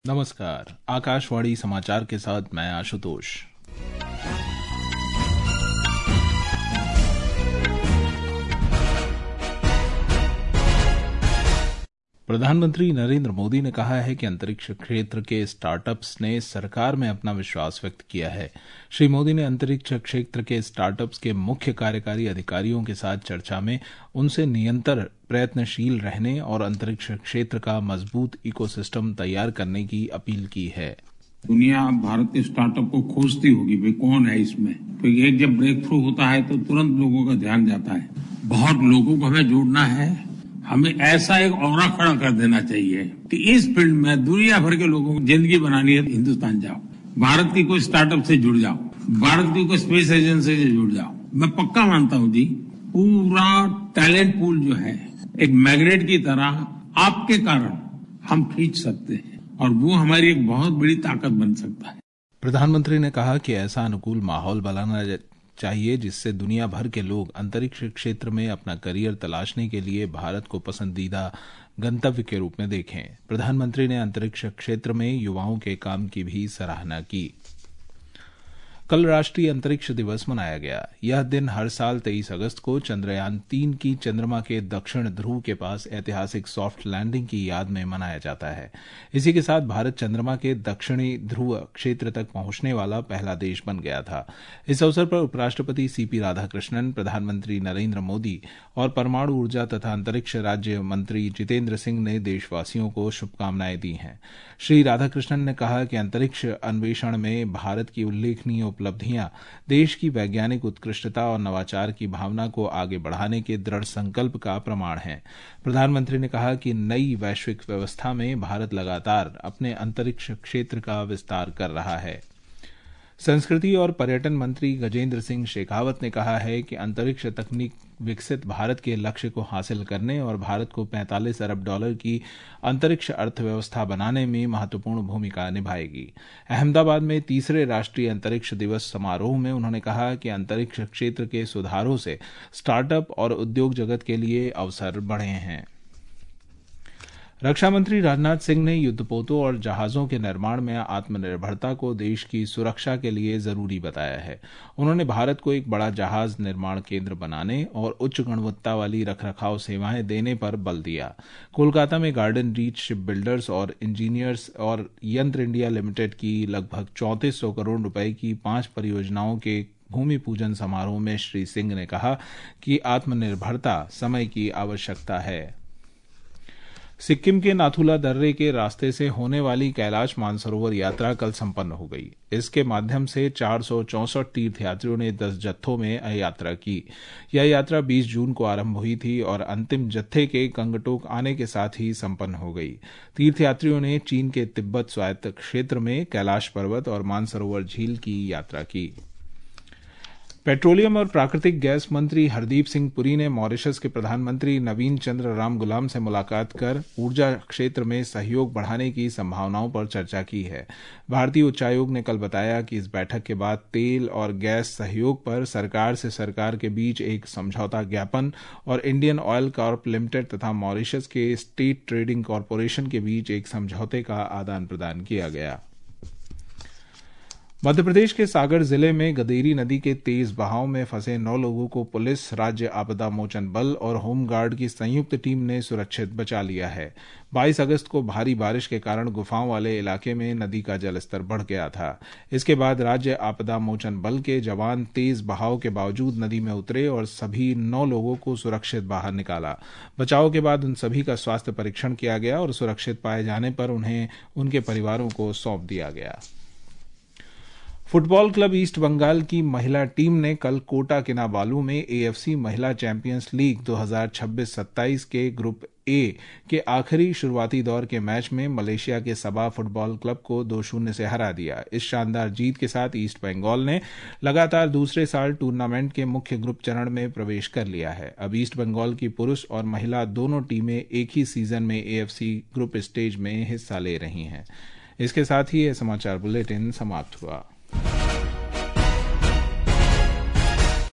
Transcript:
नमस्कार। आकाशवाणी समाचार के साथ मैं आशुतोष। प्रधानमंत्री नरेंद्र मोदी ने कहा है कि अंतरिक्ष क्षेत्र के स्टार्टअप्स ने सरकार में अपना विश्वास व्यक्त किया है। श्री मोदी ने अंतरिक्ष क्षेत्र के स्टार्टअप्स के मुख्य कार्यकारी अधिकारियों के साथ चर्चा में उनसे निरंतर प्रयत्नशील रहने और अंतरिक्ष क्षेत्र का मजबूत इकोसिस्टम तैयार करने की अपील की है। दुनिया भारत के स्टार्टअप को खोजती होगी, भाई कौन है इसमें, क्योंकि एक जब ब्रेक थ्रू होता है तो तुरंत लोगों का ध्यान जाता है। बहुत लोगों को हमें जोड़ना है। हमें ऐसा एक ऑरा खड़ा कर देना चाहिए कि इस फील्ड में दुनिया भर के लोगों को जिंदगी बनानी है, हिंदुस्तान जाओ, भारत की कोई स्टार्टअप से जुड़ जाओ, भारत की कोई स्पेस एजेंसी से जुड़ जाओ। मैं पक्का मानता हूं जी, पूरा टैलेंट पूल जो है एक मैग्नेट की तरह आपके कारण हम खींच सकते हैं और वो हमारी एक बहुत बड़ी ताकत बन सकता है। प्रधानमंत्री ने कहा कि ऐसा अनुकूल माहौल बनाना चाहिए जिससे दुनिया भर के लोग अंतरिक्ष क्षेत्र में अपना करियर तलाशने के लिए भारत को पसंदीदा गंतव्य के रूप में देखें। प्रधानमंत्री ने अंतरिक्ष क्षेत्र में युवाओं के काम की भी सराहना की। कल राष्ट्रीय अंतरिक्ष दिवस मनाया गया। यह दिन हर साल 23 अगस्त को चंद्रयान-3 की चंद्रमा के दक्षिण ध्रुव के पास ऐतिहासिक सॉफ्ट लैंडिंग की याद में मनाया जाता है। इसी के साथ भारत चंद्रमा के दक्षिणी ध्रुव क्षेत्र तक पहुंचने वाला पहला देश बन गया था। इस अवसर पर उपराष्ट्रपति सीपी राधाकृष्णन, प्रधानमंत्री नरेंद्र मोदी और परमाणु ऊर्जा तथा अंतरिक्ष राज्य मंत्री जितेंद्र सिंह ने देशवासियों को शुभकामनाएं दी हैं। श्री राधाकृष्णन ने कहा कि अंतरिक्ष अन्वेषण में भारत की उल्लेखनीय उपलब्धियां देश की वैज्ञानिक उत्कृष्टता और नवाचार की भावना को आगे बढ़ाने के दृढ़ संकल्प का प्रमाण है। प्रधानमंत्री ने कहा कि नई वैश्विक व्यवस्था में भारत लगातार अपने अंतरिक्ष क्षेत्र का विस्तार कर रहा है। संस्कृति और पर्यटन मंत्री गजेंद्र सिंह शेखावत ने कहा है कि अंतरिक्ष तकनीक विकसित भारत के लक्ष्य को हासिल करने और भारत को $45 अरब की अंतरिक्ष अर्थव्यवस्था बनाने में महत्वपूर्ण भूमिका निभाएगी। अहमदाबाद में तीसरे राष्ट्रीय अंतरिक्ष दिवस समारोह में उन्होंने कहा कि अंतरिक्ष क्षेत्र के सुधारों से स्टार्टअप और उद्योग जगत के लिए अवसर बढ़े हैं। रक्षा मंत्री राजनाथ सिंह ने युद्धपोतों और जहाजों के निर्माण में आत्मनिर्भरता को देश की सुरक्षा के लिए जरूरी बताया है। उन्होंने भारत को एक बड़ा जहाज निर्माण केंद्र बनाने और उच्च गुणवत्ता वाली रखरखाव सेवाएं देने पर बल दिया। कोलकाता में गार्डन रीच शिप बिल्डर्स और इंजीनियर्स और यंत्र इंडिया लिमिटेड की लगभग 3400 करोड़ रुपए की 5 परियोजनाओं के भूमि पूजन समारोह में श्री सिंह ने कहा कि आत्मनिर्भरता समय की आवश्यकता है। सिक्किम के नाथुला दर्रे के रास्ते से होने वाली कैलाश मानसरोवर यात्रा कल संपन्न हो गई। इसके माध्यम से 464 तीर्थयात्रियों ने 10 जत्थों में यात्रा की। यह यात्रा 20 जून को आरंभ हुई थी और अंतिम जत्थे के गंगटोक आने के साथ ही संपन्न हो गई। तीर्थयात्रियों ने चीन के तिब्बत स्वायत्त क्षेत्र में कैलाश पर्वत और मानसरोवर झील की यात्रा की। पेट्रोलियम और प्राकृतिक गैस मंत्री हरदीप सिंह पुरी ने मॉरिशस के प्रधानमंत्री नवीन चंद्र रामगुलाम से मुलाकात कर ऊर्जा क्षेत्र में सहयोग बढ़ाने की संभावनाओं पर चर्चा की है। भारतीय उच्चायोग ने कल बताया कि इस बैठक के बाद तेल और गैस सहयोग पर सरकार से सरकार के बीच एक समझौता ज्ञापन और इंडियन ऑयल कॉर्प लिमिटेड तथा मॉरिशस के स्टेट ट्रेडिंग कॉरपोरेशन के बीच एक समझौते का आदान प्रदान किया गया। मध्य प्रदेश के सागर जिले में गदेरी नदी के तेज बहाव में फंसे 9 लोगों को पुलिस, राज्य आपदा मोचन बल और होमगार्ड की संयुक्त टीम ने सुरक्षित बचा लिया है। 22 अगस्त को भारी बारिश के कारण गुफाओं वाले इलाके में नदी का जलस्तर बढ़ गया था। इसके बाद राज्य आपदा मोचन बल के जवान तेज बहाव के बावजूद नदी में उतरे और सभी 9 लोगों को सुरक्षित बाहर निकाला। बचाव के बाद उन सभी का स्वास्थ्य परीक्षण किया गया और सुरक्षित पाए जाने पर उन्हें उनके परिवारों को सौंप दिया गया। फुटबॉल क्लब ईस्ट बंगाल की महिला टीम ने कल कोटा किनाबालू में एएफसी महिला चैंपियंस लीग 2026-27 के ग्रुप ए के आखिरी शुरुआती दौर के मैच में मलेशिया के सबा फुटबॉल क्लब को 2-0 से हरा दिया। इस शानदार जीत के साथ ईस्ट बंगाल ने लगातार दूसरे साल टूर्नामेंट के मुख्य ग्रुप चरण में प्रवेश कर लिया है। अब ईस्ट बंगाल की पुरुष और महिला दोनों टीमें एक ही सीजन में एएफसी ग्रुप स्टेज में हिस्सा ले रही हैं। इसके साथ ही यह समाचार बुलेटिन समाप्त हुआ।